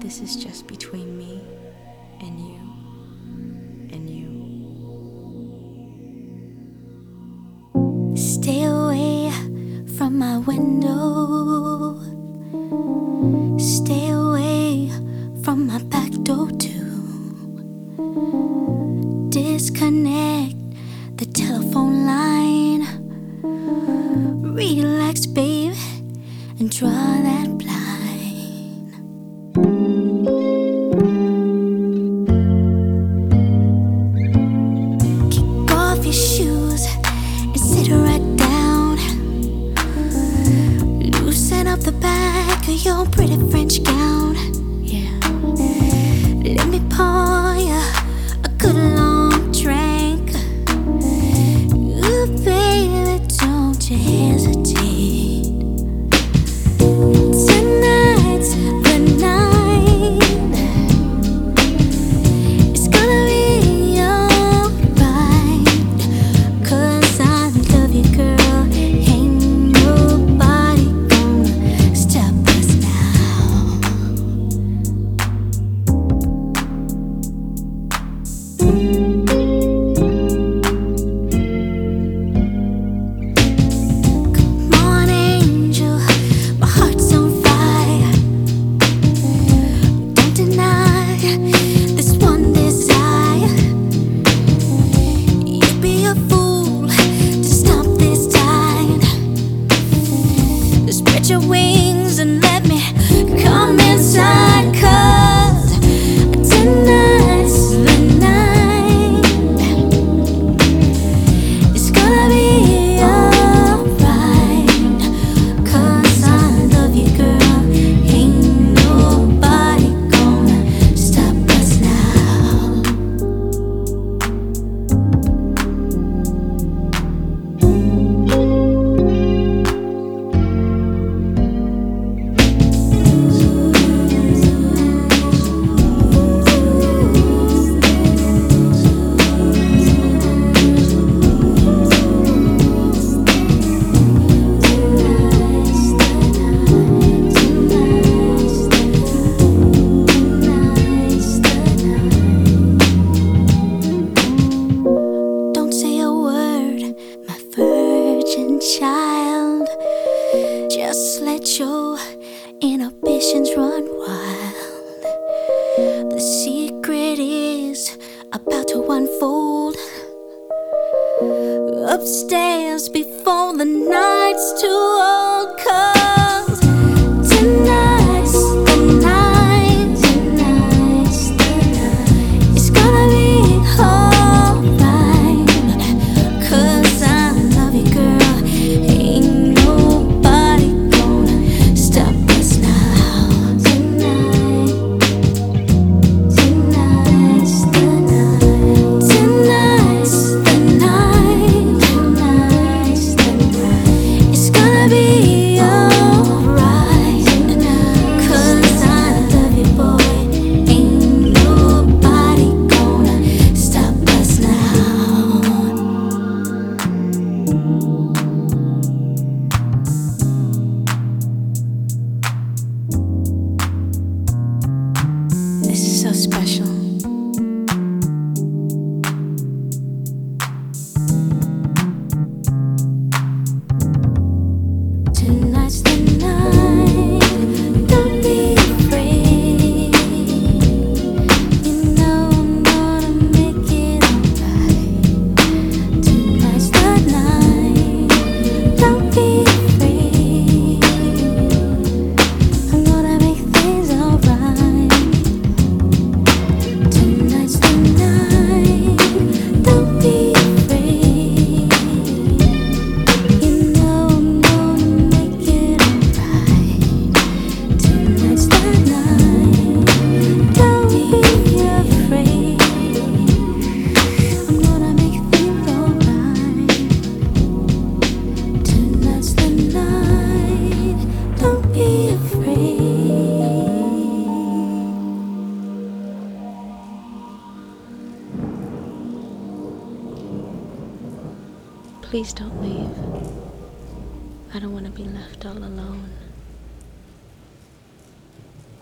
This is just between me and you and you. Stay away from my window. Stay away from my back door too. Disconnect the telephone line. Relax, babe, and draw that blind. Kick off your shoes and sit right down. Loosen up the back of your pretty French gown. Yeah, let me pour you a good long drink. Ooh, baby, don't you hesitate. Tonight's the night. It's gonna be alright, 'cause I love you, girl. Ain't nobody gonna stop us now. Come on, angel, my heart's on fire. Don't deny this one desire. You'd be a fool to stop this tide. Spread your wings and let me come inside, 'cause tonight's the night. It's gonna be alright, 'cause I love you, girl. Ain't nobody gonna stop us now. Don't say a word, my virgin child. Just let your inhibitions run wild. The secret is about to unfold upstairs before the night's too old. 'Cause tonight's the night. Tonight's the night. It's gonna be alright, 'cause I love you, girl. Ain't nobody gonna stop us now. Tonight, tonight's the night. Tonight's the night. Tonight's the night. It's gonna be alright, 'cause I love you, boy. Ain't nobody gonna stop us now. This is so special. Tonight's the night. Don't be afraid. You know I'm gonna make it alright. Tonight's the night. Don't be afraid. I'm gonna make things alright. Tonight's the night. Don't be afraid. You know I'm gonna make it alright. Tonight's the night. Don't be afraid. I'm gonna make things alright. Tonight's the night. Don't be afraid. Please don't leave. I don't want to be left all alone.